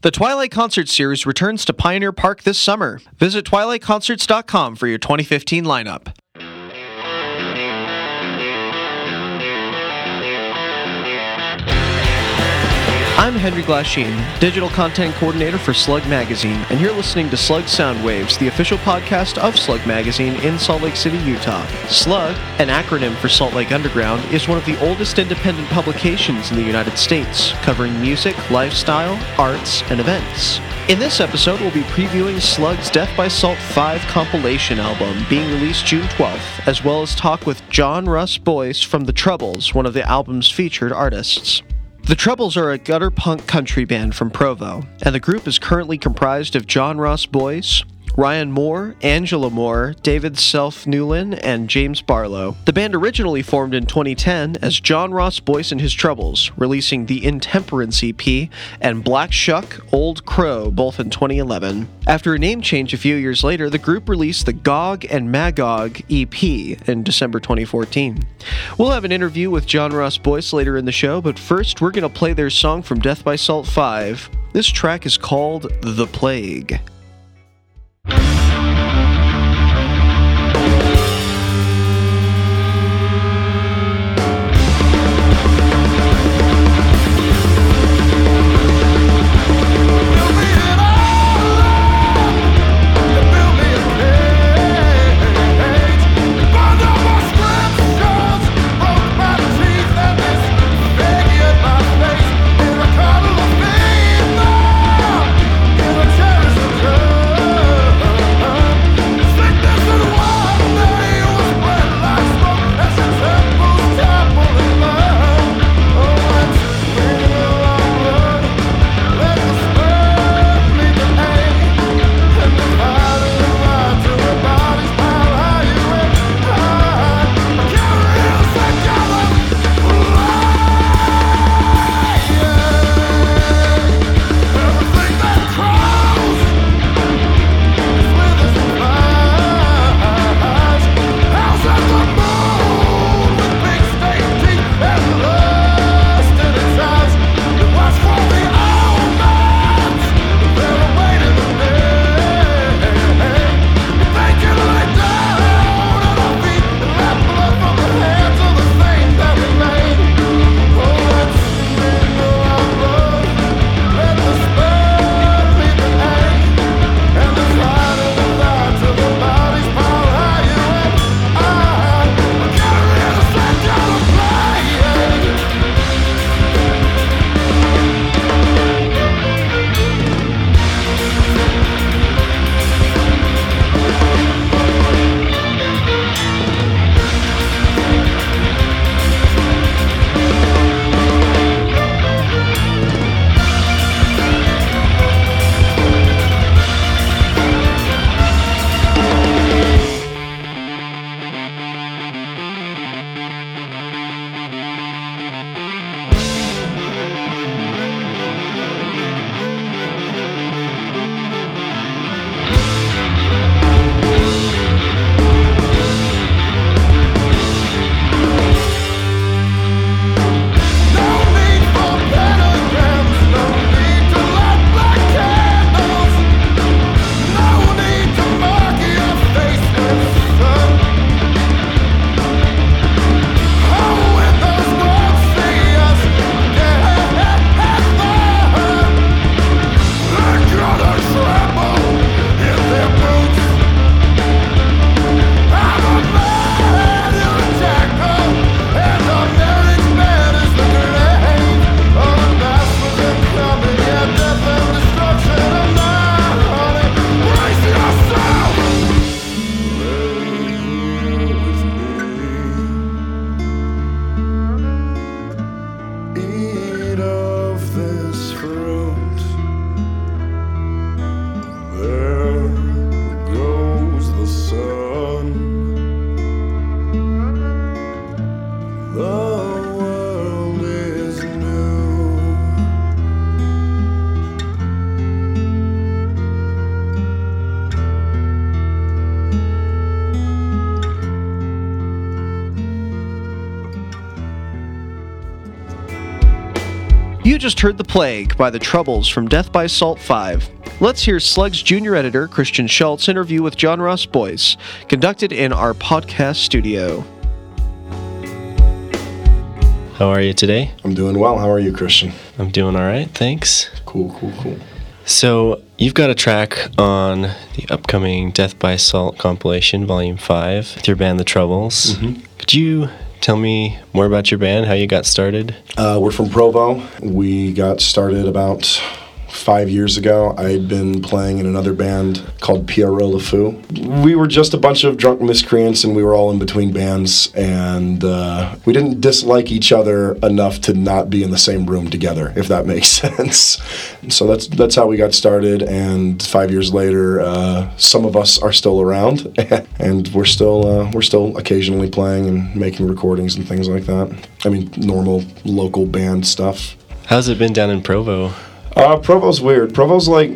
The Twilight Concert Series returns to Pioneer Park this summer. Visit twilightconcerts.com for your 2015 lineup. I'm Henry Glasheen, Digital Content Coordinator for Slug Magazine, and you're listening to Slug Soundwaves, the official podcast of Slug Magazine in Salt Lake City, Utah. Slug, an acronym for Salt Lake Underground, is one of the oldest independent publications in the United States, covering music, lifestyle, arts, and events. In this episode, we'll be previewing Slug's Death by Salt 5 compilation album, being released June 12th, as well as talk with John Russ Boyce from The Troubles, one of the album's featured artists. The Troubles are a gutter punk country band from Provo, and the group is currently comprised of John Ross Boyce, Ryan Moore, Angela Moore, David Self-Newlin, and James Barlow. The band originally formed in 2010 as John Ross Boyce and His Troubles, releasing the Intemperance EP and Black Shuck, Old Crow, both in 2011. After a name change a few years later, the group released the Gog and Magog EP in December 2014. We'll have an interview with John Ross Boyce later in the show, but first we're going to play their song from Death by Salt 5. This track is called The Plague. Terrorist just heard The Plague by The Troubles from Death by Salt 5. Let's hear Slug's junior editor, Christian Schultz, interview with John Ross Boyce, conducted in our podcast studio. How are you today? I'm doing well. How are you, Christian? I'm doing all right, thanks. Cool. So, you've got a track on the upcoming Death by Salt compilation, Volume 5, with your band, The Troubles. Mm-hmm. Could you tell me more about your band, how you got started? We're from Provo. We got started about 5 years ago. I'd been playing in another band called Pierrot Le Fou. We were just a bunch of drunk miscreants, and we were all in between bands, and we didn't dislike each other enough to not be in the same room together, if that makes sense. So that's how we got started, and 5 years later, some of us are still around, and we're still occasionally playing and making recordings and things like that. I mean, normal local band stuff. How's it been down in Provo? Provo's weird. Provo's like,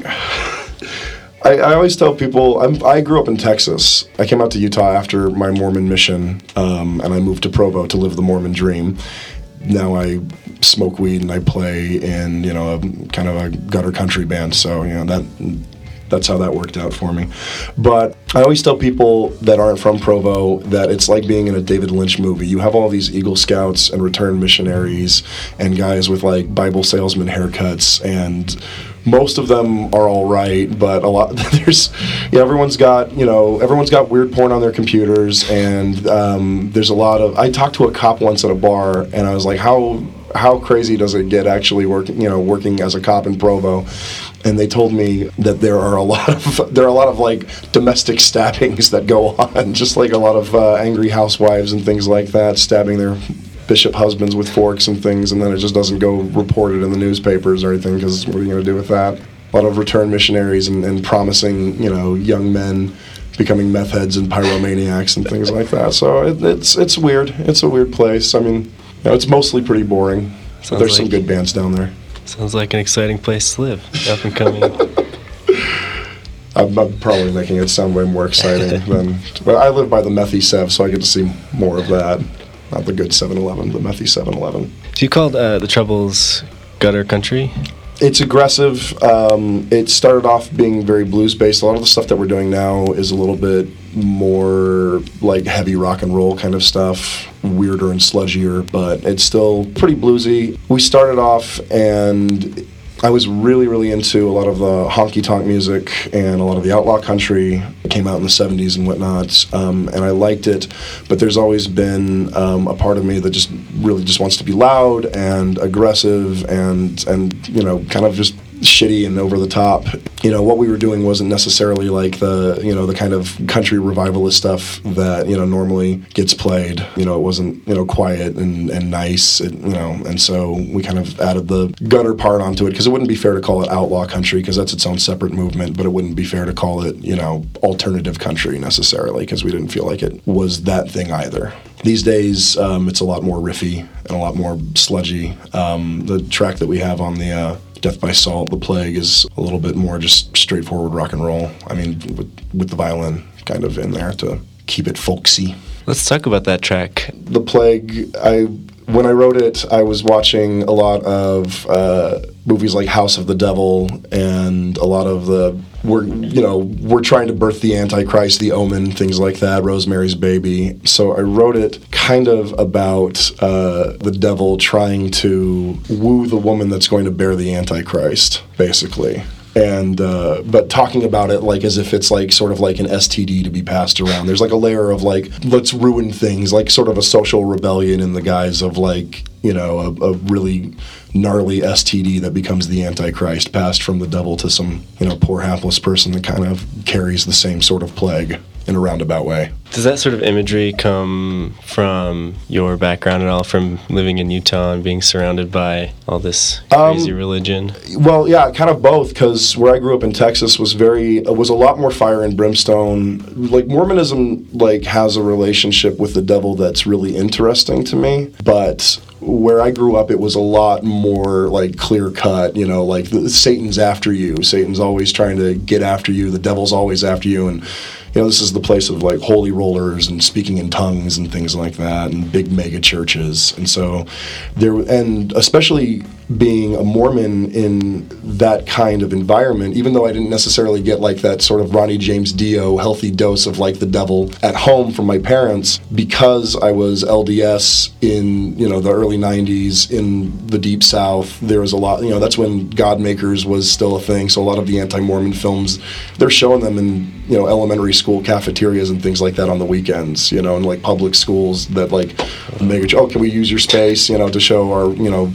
I always tell people, I grew up in Texas. I came out to Utah after my Mormon mission, and I moved to Provo to live the Mormon dream. Now I smoke weed and I play in, a kind of a gutter country band, so, that's how that worked out for me. But I always tell people that aren't from Provo that it's like being in a David Lynch movie. You have all these Eagle Scouts and returned missionaries and guys with like Bible salesman haircuts, and most of them are all right, but a lot everyone's got weird porn on their computers, and there's a lot of. I talked to a cop once at a bar, and I was like, how crazy does it get actually working as a cop in Provo? And they told me that there are a lot of like domestic stabbings that go on, just like a lot of angry housewives and things like that, stabbing their bishop husbands with forks and things, and then it just doesn't go reported in the newspapers or anything, because what are you going to do with that? A lot of returned missionaries and promising, young men becoming meth heads and pyromaniacs and things like that. So it's weird. It's a weird place. I mean, it's mostly pretty boring. But there's some good bands down there. Sounds like an exciting place to live, up and coming. I'm probably making it sound way more exciting than... Well, I live by the Methy 7, so I get to see more of that. Not the good 7-Eleven, the Methy 7-Eleven. So you called The Troubles gutter country? It's aggressive. It started off being very blues-based. A lot of the stuff that we're doing now is a little bit more like heavy rock and roll kind of stuff, weirder and sludgier, but it's still pretty bluesy. We started off, and I was really, really into a lot of the honky-tonk music and a lot of the outlaw country. It came out in the 70s and whatnot, and I liked it, but there's always been a part of me that just really just wants to be loud and aggressive and kind of just shitty and over the top. What we were doing wasn't necessarily like the kind of country revivalist stuff that normally gets played. It wasn't quiet and nice, and so we kind of added the gutter part onto it, because it wouldn't be fair to call it outlaw country, because that's its own separate movement, but it wouldn't be fair to call it alternative country necessarily, because we didn't feel like it was that thing either. These days, it's a lot more riffy and a lot more sludgy. The track that we have on the Death by Salt, The Plague, is a little bit more just straightforward rock and roll. I mean, with the violin kind of in there to keep it folksy. Let's talk about that track. The Plague, when I wrote it, I was watching a lot of movies like House of the Devil, and a lot of we're trying to birth the Antichrist, The Omen, things like that, Rosemary's Baby. So I wrote it kind of about the devil trying to woo the woman that's going to bear the Antichrist, basically. And but talking about it like as if it's like sort of like an STD to be passed around. There's like a layer of like, let's ruin things, like sort of a social rebellion in the guise of like, a really gnarly STD that becomes the Antichrist, passed from the devil to some, poor hapless person that kind of carries the same sort of plague in a roundabout way. Does that sort of imagery come from your background at all, from living in Utah and being surrounded by all this crazy religion? Well, yeah, kind of both, because where I grew up in Texas was a lot more fire and brimstone. Like, Mormonism, has a relationship with the devil that's really interesting to me, but where I grew up, it was a lot more like clear cut, like Satan's after you. Satan's always trying to get after you. The devil's always after you. And, this is the place of like holy rollers and speaking in tongues and things like that, and big mega churches. And so and especially being a Mormon in that kind of environment, even though I didn't necessarily get like that sort of Ronnie James Dio healthy dose of like the devil at home from my parents, because I was LDS in, the early 90s in the Deep South, there was a lot, that's when Godmakers was still a thing. So a lot of the anti-Mormon films, they're showing them in, elementary school cafeterias and things like that on the weekends, in like public schools that like make it, can we use your space, to show our,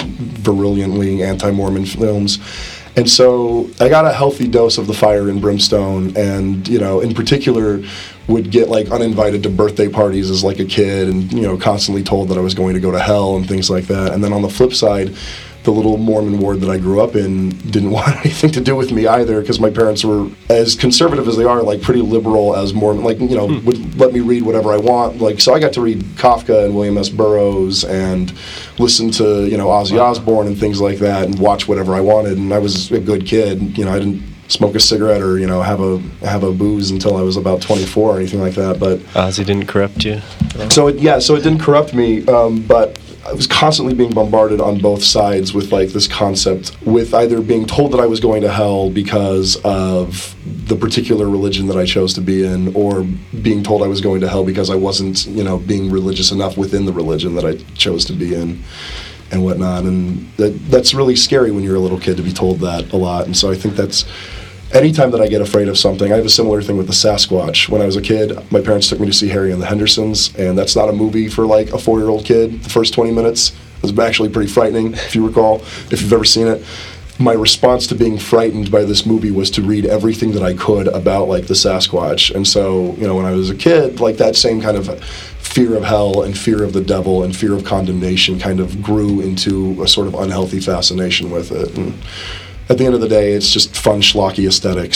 virulently anti-Mormon films. And so I got a healthy dose of the fire and brimstone, and, in particular would get like uninvited to birthday parties as like a kid, and, constantly told that I was going to go to hell and things like that. And then on the flip side, the little Mormon ward that I grew up in didn't want anything to do with me either, because my parents were, as conservative as they are, like pretty liberal as Mormon, like, would let me read whatever I want. Like, so I got to read Kafka and William S. Burroughs and listen to, Ozzy Osbourne and things like that, and watch whatever I wanted. And I was a good kid. I didn't smoke a cigarette or, have a booze until I was about 24 or anything like that. But Ozzy didn't corrupt you? So it didn't corrupt me, but I was constantly being bombarded on both sides with like this concept, with either being told that I was going to hell because of the particular religion that I chose to be in, or being told I was going to hell because I wasn't, being religious enough within the religion that I chose to be in and whatnot. And that's really scary when you're a little kid to be told that a lot. And so I think that's, anytime that I get afraid of something, I have a similar thing with the Sasquatch. When I was a kid, my parents took me to see Harry and the Hendersons, and that's not a movie for like a 4-year-old kid. The first 20 minutes was actually pretty frightening, if you recall, if you've ever seen it. My response to being frightened by this movie was to read everything that I could about like the Sasquatch. And so, when I was a kid, like that same kind of fear of hell and fear of the devil and fear of condemnation kind of grew into a sort of unhealthy fascination with it. And at the end of the day, it's just fun, schlocky aesthetics,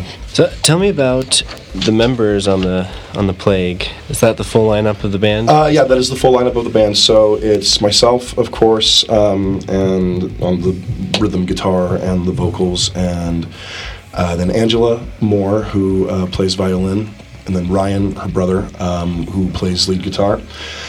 So tell me about the members on the Plague. Is that the full lineup of the band? Yeah, that is the full lineup of the band. So it's myself, of course, and on the rhythm guitar and the vocals, and then Angela Moore, who plays violin, and then Ryan, her brother, who plays lead guitar,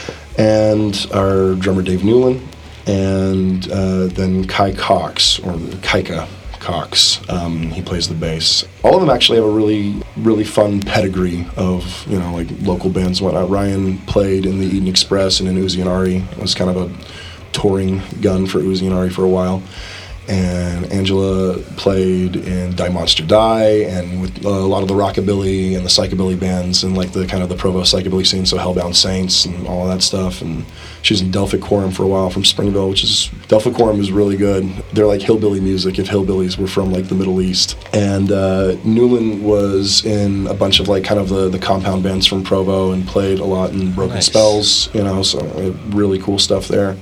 and our drummer Dave Newland, and then Kai Cox, or Kaika Cox, he plays the bass. All of them actually have a really, really fun pedigree of, like local bands and whatnot. Ryan played in the Eden Express and in Uzi and Ari. It was kind of a touring gun for Uzi and Ari for a while. And Angela played in Die Monster Die, and with a lot of the rockabilly and the psychobilly bands, and like the kind of the Provo psychobilly scene, so Hellbound Saints and all of that stuff. And she was in Delphic Quorum for a while from Springville, Delphic Quorum is really good. They're like hillbilly music if hillbillies were from like the Middle East. And Newland was in a bunch of like kind of the compound bands from Provo, and played a lot in Broken Spells, so really cool stuff there.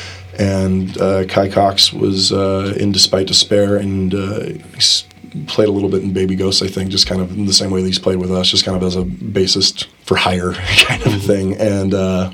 And Kai Cox was in Despite Despair, and played a little bit in Baby Ghost, I think, just kind of in the same way that he's played with us, just kind of as a bassist for hire kind of a thing. And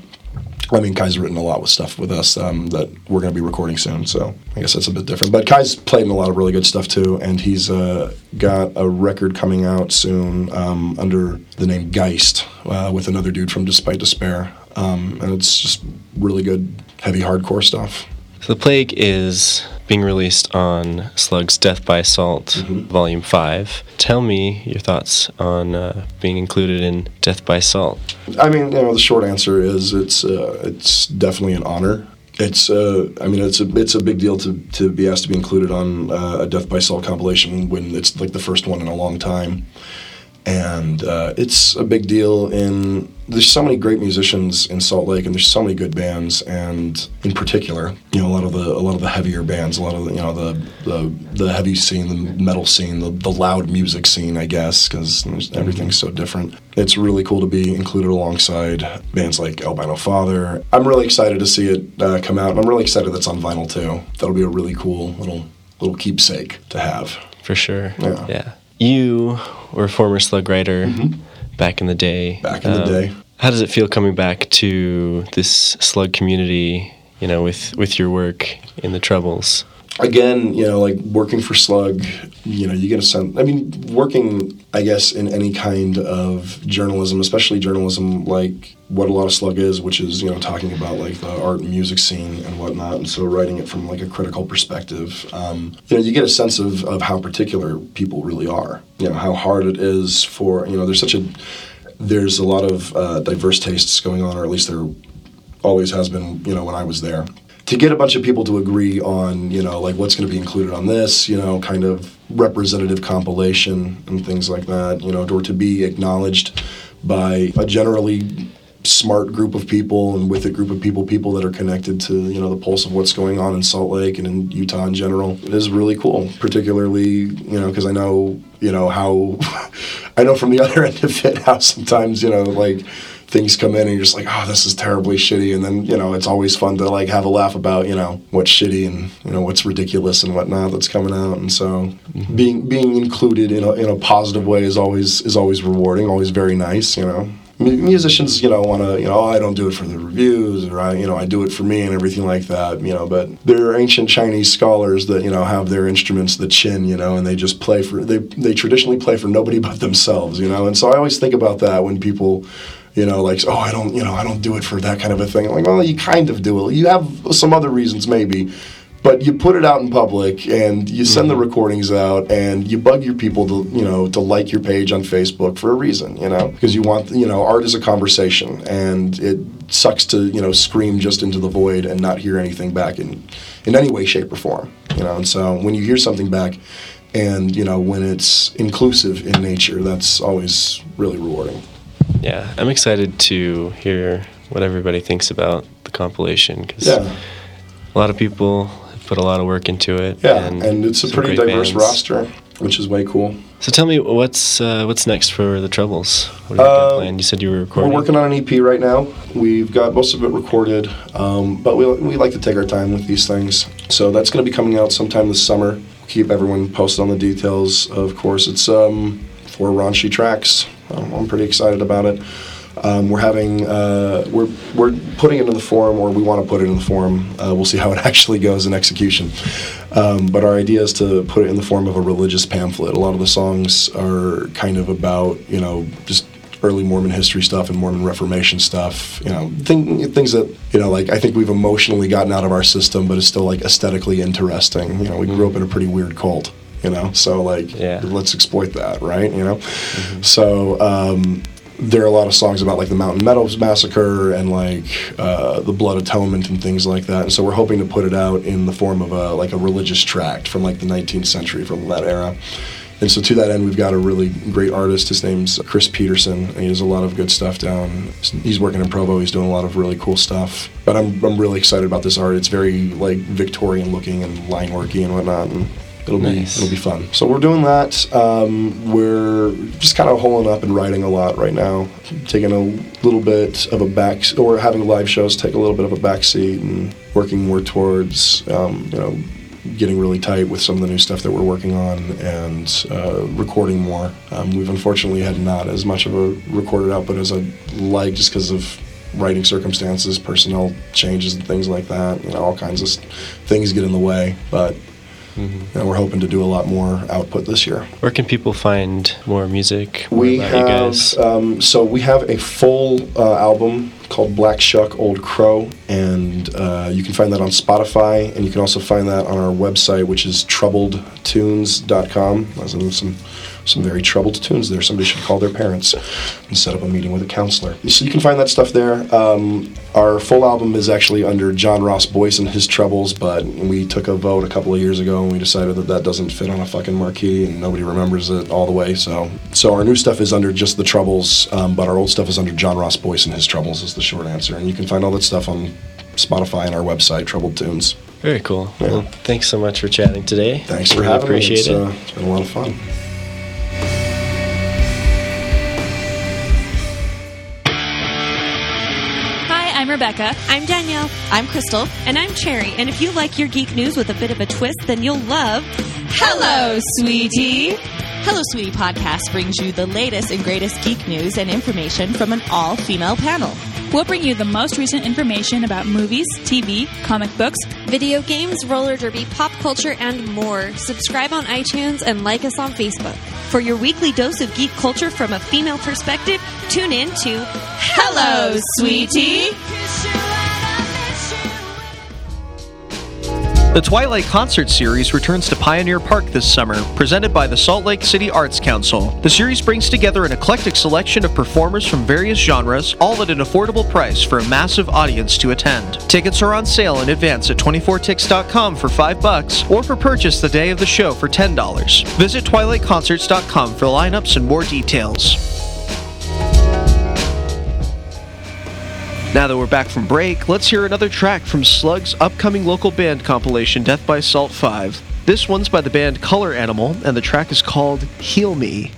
Kai's written a lot with stuff with us that we're going to be recording soon, so I guess that's a bit different. But Kai's played in a lot of really good stuff too, and he's got a record coming out soon under the name Geist with another dude from Despite Despair, and it's just really good, heavy hardcore stuff. So The Plague is being released on Slug's Death by Assault, Volume 5. Tell me your thoughts on being included in Death by Assault. The short answer is it's definitely an honor. It's a big deal to be asked to be included on a Death by Assault compilation when it's like the first one in a long time. And it's a big deal there's so many great musicians in Salt Lake, and there's so many good bands, and in particular, a lot of the heavier bands, a lot of the heavy scene, the metal scene, the loud music scene, I guess, because everything's so different. It's really cool to be included alongside bands like Albino Father. I'm really excited to see it come out, and I'm really excited that's on vinyl too. That'll be a really cool little keepsake to have. For sure. Yeah. You were a former Slug writer back in the day. Back in the day. How does it feel coming back to this Slug community with your work in the Troubles? Again, like working for Slug, you get a sense. I mean, working, I guess, in any kind of journalism, especially journalism like what a lot of Slug is, which is, talking about like the art and music scene and whatnot. And so writing it from like a critical perspective, you get a sense of how particular people really are, how hard it is for, there's a lot of diverse tastes going on, or at least there always has been, when I was there. To get a bunch of people to agree on, like what's going to be included on this, kind of representative compilation and things like that, or to be acknowledged by a generally smart group of people, and with a group of people that are connected to, the pulse of what's going on in Salt Lake and in Utah in general, is really cool. Particularly, because I know, how, I know from the other end of it how sometimes, like, things come in and you're just like, oh, this is terribly shitty. And then, it's always fun to like have a laugh about, what's shitty and, what's ridiculous and whatnot that's coming out. And so being included in a positive way is always rewarding, always very nice, Musicians, want to, I don't do it for the reviews, or I do it for me and everything like that, but there are ancient Chinese scholars that, have their instruments, the qin, and they just play they traditionally play for nobody but themselves, and so I always think about that when people, like, oh, I don't do it for that kind of a thing. I'm like, well, you kind of do it. You have some other reasons maybe, but you put it out in public and you send the recordings out and you bug your people to, to like your page on Facebook for a reason, because you want, art is a conversation, and it sucks to, scream just into the void and not hear anything back in any way, shape, or form, and so when you hear something back and, when it's inclusive in nature, that's always really rewarding. Yeah, I'm excited to hear what everybody thinks about the compilation, because a lot of people have put a lot of work into it. Yeah, and it's a pretty diverse roster, which is way cool. So tell me, what's next for the Troubles? What do you got planned? You said you were recording. We're working on an EP right now. We've got most of it recorded, but we like to take our time with these things. So that's going to be coming out sometime this summer. We'll keep everyone posted on the details. Of course, it's 4 raunchy tracks. I'm pretty excited about it. We're putting it in the form, or we want to put it in the form. We'll see how it actually goes in execution. But our idea is to put it in the form of a religious pamphlet. A lot of the songs are kind of about, just early Mormon history stuff and Mormon Reformation stuff. Things that, like I think we've emotionally gotten out of our system, but is still like aesthetically interesting. We grew up in a pretty weird cult. So like, let's exploit that, right? So there are a lot of songs about like the Mountain Meadows Massacre and like the Blood Atonement and things like that. And so we're hoping to put it out in the form of a religious tract from like the 19th century, from that era. And so to that end, we've got a really great artist. His name's Chris Peterson, and he does a lot of good stuff down. He's working in Provo. He's doing a lot of really cool stuff. But I'm really excited about this art. It's very like Victorian looking and line worky and whatnot. And it'll be fun. So we're doing that. We're just kind of holing up and writing a lot right now, taking a little bit of or having live shows take a little bit of a backseat, and working more towards, getting really tight with some of the new stuff that we're working on, and recording more. We've unfortunately had not as much of a recorded output as I'd like, just because of writing circumstances, personnel changes and things like that. All kinds of things get in the way, but we're hoping to do a lot more output this year. Where can people find more music? We have we have a full album called Black Shuck Old Crow, and you can find that on Spotify, and you can also find that on our website, which is troubledtunes.com. There's some very troubled tunes there. Somebody should call their parents and set up a meeting with a counselor. So you can find that stuff there. Our full album is actually under John Ross Boyce and His Troubles, but we took a vote a couple of years ago and we decided that doesn't fit on a fucking marquee and nobody remembers it all the way. So our new stuff is under just The Troubles, but our old stuff is under John Ross Boyce and His Troubles is the short answer. And you can find all that stuff on Spotify and our website, Troubled Tunes. Very cool. Yeah. Well, thanks so much for chatting today. Thanks for having me. It's been a lot of fun. I'm Rebecca. I'm Danielle. I'm Crystal. And I'm Cherry. And if you like your geek news with a bit of a twist, then you'll love Hello, Sweetie. Hello Sweetie Podcast brings you the latest and greatest geek news and information from an all-female panel. We'll bring you the most recent information about movies, TV, comic books, video games, roller derby, pop culture, and more. Subscribe on iTunes and like us on Facebook. For your weekly dose of geek culture from a female perspective, tune in to Hello Sweetie! The Twilight Concert Series returns to Pioneer Park this summer, presented by the Salt Lake City Arts Council. The series brings together an eclectic selection of performers from various genres, all at an affordable price for a massive audience to attend. Tickets are on sale in advance at 24tix.com for $5 or for purchase the day of the show for $10. Visit twilightconcerts.com for lineups and more details. Now that we're back from break, let's hear another track from Slug's upcoming local band compilation, Death by Salt 5. This one's by the band Color Animal, and the track is called Heal Me.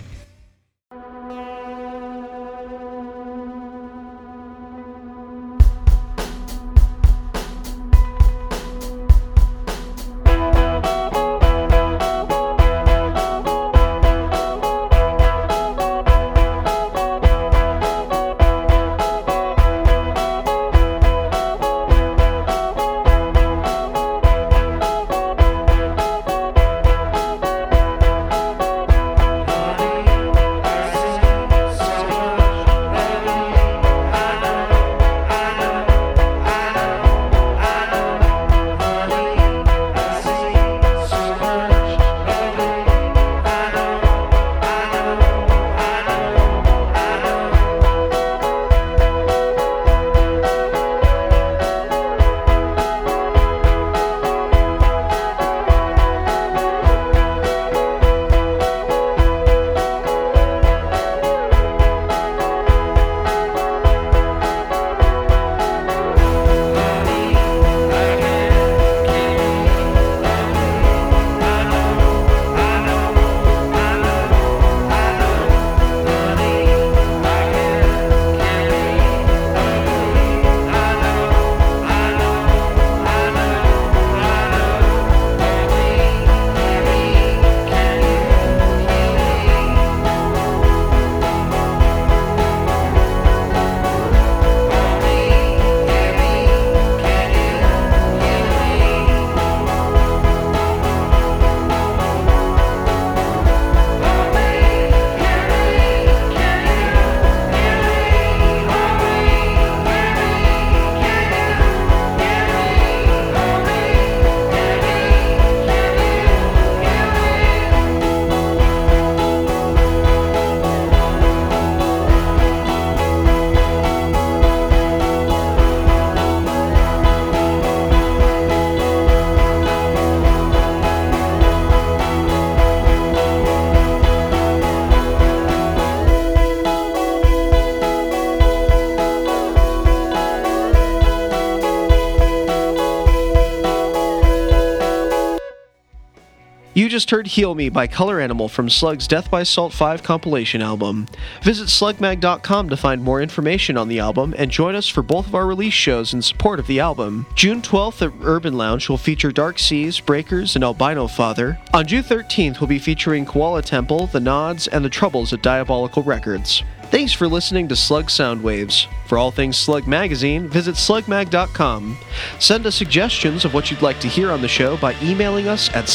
You just heard Heal Me by Color Animal from Slug's Death by Salt 5 compilation album. Visit slugmag.com to find more information on the album and join us for both of our release shows in support of the album. June 12th at Urban Lounge will feature Dark Seas, Breakers, and Albino Father. On June 13th we'll be featuring Koala Temple, The Nods, and The Troubles at Diabolical Records. Thanks for listening to Slug Soundwaves. For all things Slug Magazine, visit slugmag.com. Send us suggestions of what you'd like to hear on the show by emailing us at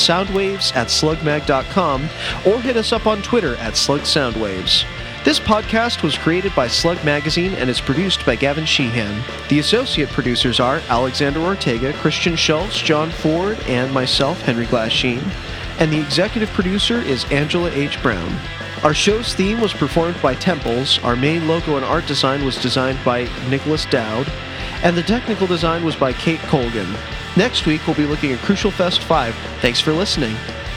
soundwaves@slugmag.com or hit us up on Twitter at slugsoundwaves. This podcast was created by Slug Magazine and is produced by Gavin Sheehan. The associate producers are Alexander Ortega, Christian Schultz, John Ford, and myself, Henry Glasheen. And the executive producer is Angela H. Brown. Our show's theme was performed by Temples, our main logo and art design was designed by Nicholas Dowd, and the technical design was by Kate Colgan. Next week, we'll be looking at Crucial Fest 5. Thanks for listening.